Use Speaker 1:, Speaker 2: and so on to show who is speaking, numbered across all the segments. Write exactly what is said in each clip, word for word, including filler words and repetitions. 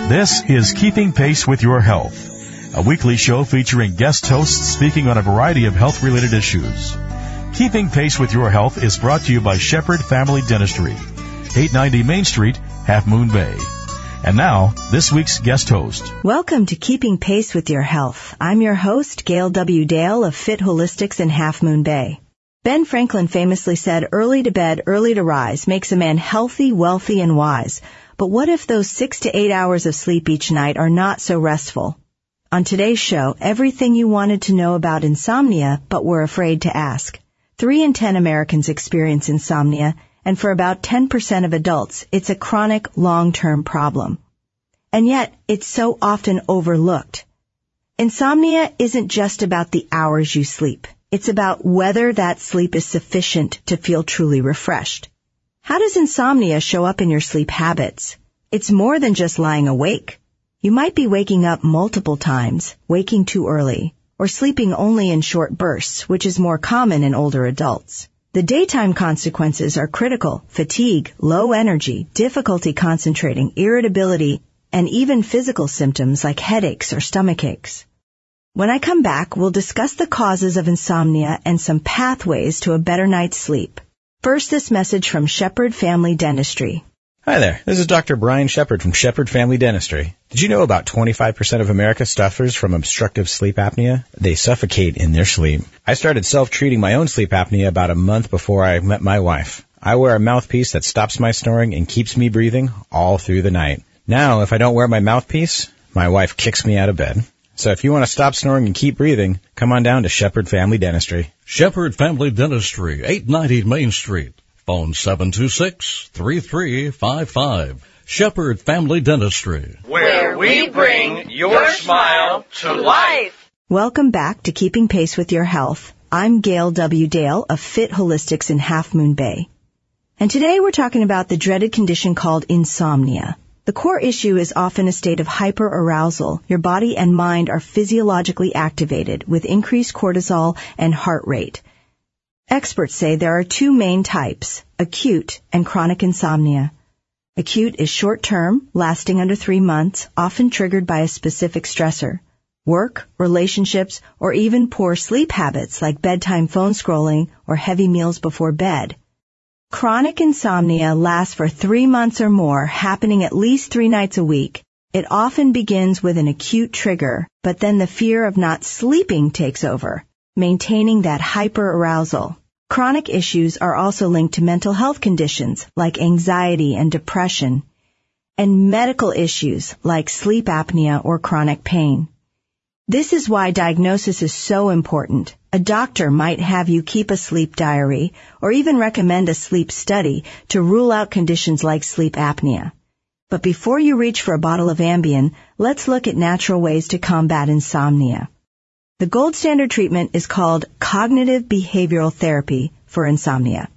Speaker 1: This is Keeping Pace with Your Health, a weekly show featuring guest hosts speaking on a variety of health-related issues. Keeping Pace with Your Health is brought to you by Shepherd Family Dentistry, eight ninety Main Street, Half Moon Bay. And now, this week's guest host.
Speaker 2: Welcome to Keeping Pace with Your Health. I'm your host, Gail W. Dale of Fit Holistics in Half Moon Bay. Ben Franklin famously said, early to bed, early to rise makes a man healthy, wealthy, and wise. But what if those six to eight hours of sleep each night are not so restful? On today's show, everything you wanted to know about insomnia, but were afraid to ask. Three in ten Americans experience insomnia, and for about ten percent of adults, it's a chronic, long-term problem. And yet, it's so often overlooked. Insomnia isn't just about the hours you sleep. It's about whether that sleep is sufficient to feel truly refreshed. How does insomnia show up in your sleep habits? It's more than just lying awake. You might be waking up multiple times, waking too early, or sleeping only in short bursts, which is more common in older adults. The daytime consequences are critical: fatigue, low energy, difficulty concentrating, irritability, and even physical symptoms like headaches or stomach aches. When I come back, we'll discuss the causes of insomnia and some pathways to a better night's sleep. First, this message from Shepherd Family Dentistry.
Speaker 3: Hi there, this is Doctor Brian Shepherd from Shepherd Family Dentistry. Did you know about twenty-five percent of America suffers from obstructive sleep apnea? They suffocate in their sleep. I started self-treating my own sleep apnea about a month before I met my wife. I wear a mouthpiece that stops my snoring and keeps me breathing all through the night. Now, if I don't wear my mouthpiece, my wife kicks me out of bed. So if you want to stop snoring and keep breathing, come on down to Shepherd Family Dentistry.
Speaker 4: Shepherd Family Dentistry, eight ninety Main Street. Phone seven two six, three three five five. Shepherd Family Dentistry,
Speaker 5: where we bring your smile to life.
Speaker 2: Welcome back to Keeping Pace with Your Health. I'm Gail W. Dale of Fit Holistics in Half Moon Bay. And today we're talking about the dreaded condition called insomnia. The core issue is often a state of hyperarousal. Your body and mind are physiologically activated with increased cortisol and heart rate. Experts say there are two main types, acute and chronic insomnia. Acute is short-term, lasting under three months, often triggered by a specific stressor. Work, relationships, or even poor sleep habits like bedtime phone scrolling or heavy meals before bed. Chronic insomnia lasts for three months or more, happening at least three nights a week. It often begins with an acute trigger, but then the fear of not sleeping takes over, maintaining that hyperarousal. Chronic issues are also linked to mental health conditions like anxiety and depression, and medical issues like sleep apnea or chronic pain. This is why diagnosis is so important. A doctor might have you keep a sleep diary or even recommend a sleep study to rule out conditions like sleep apnea. But before you reach for a bottle of Ambien, let's look at natural ways to combat insomnia. The gold standard treatment is called cognitive behavioral therapy for insomnia.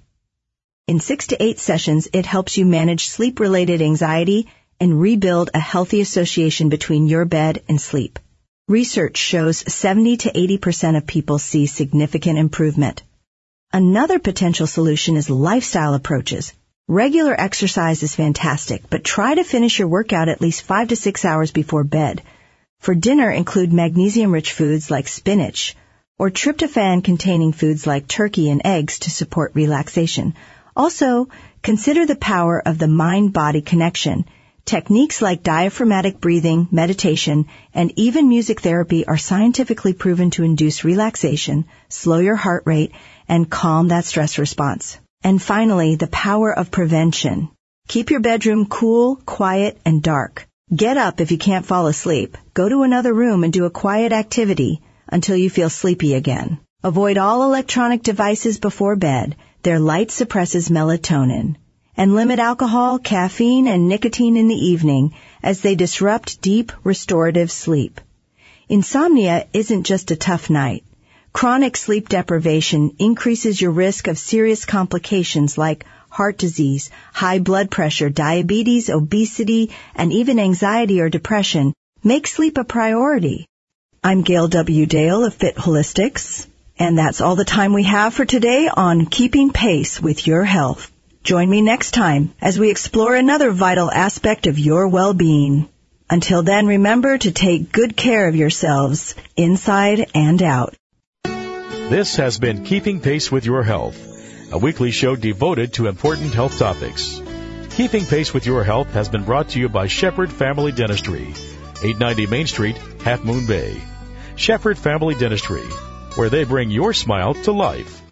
Speaker 2: In six to eight sessions, it helps you manage sleep-related anxiety and rebuild a healthy association between your bed and sleep. Research shows seventy to eighty percent of people see significant improvement. Another potential solution is lifestyle approaches. Regular exercise is fantastic, but try to finish your workout at least five to six hours before bed. For dinner, include magnesium-rich foods like spinach, or tryptophan-containing foods like turkey and eggs to support relaxation. Also, consider the power of the mind-body connection. Techniques like diaphragmatic breathing, meditation, and even music therapy are scientifically proven to induce relaxation, slow your heart rate, and calm that stress response. And finally, the power of prevention. Keep your bedroom cool, quiet, and dark. Get up if you can't fall asleep. Go to another room and do a quiet activity until you feel sleepy again. Avoid all electronic devices before bed. Their light suppresses melatonin. And limit alcohol, caffeine, and nicotine in the evening as they disrupt deep, restorative sleep. Insomnia isn't just a tough night. Chronic sleep deprivation increases your risk of serious complications like heart disease, high blood pressure, diabetes, obesity, and even anxiety or depression. Make sleep a priority. I'm Gail W. Dale of Fit Holistics, and that's all the time we have for today on Keeping Pace with Your Health. Join me next time as we explore another vital aspect of your well-being. Until then, remember to take good care of yourselves, inside and out.
Speaker 1: This has been Keeping Pace with Your Health, a weekly show devoted to important health topics. Keeping Pace with Your Health has been brought to you by Shepherd Family Dentistry, eight ninety Main Street, Half Moon Bay. Shepherd Family Dentistry, where they bring your smile to life.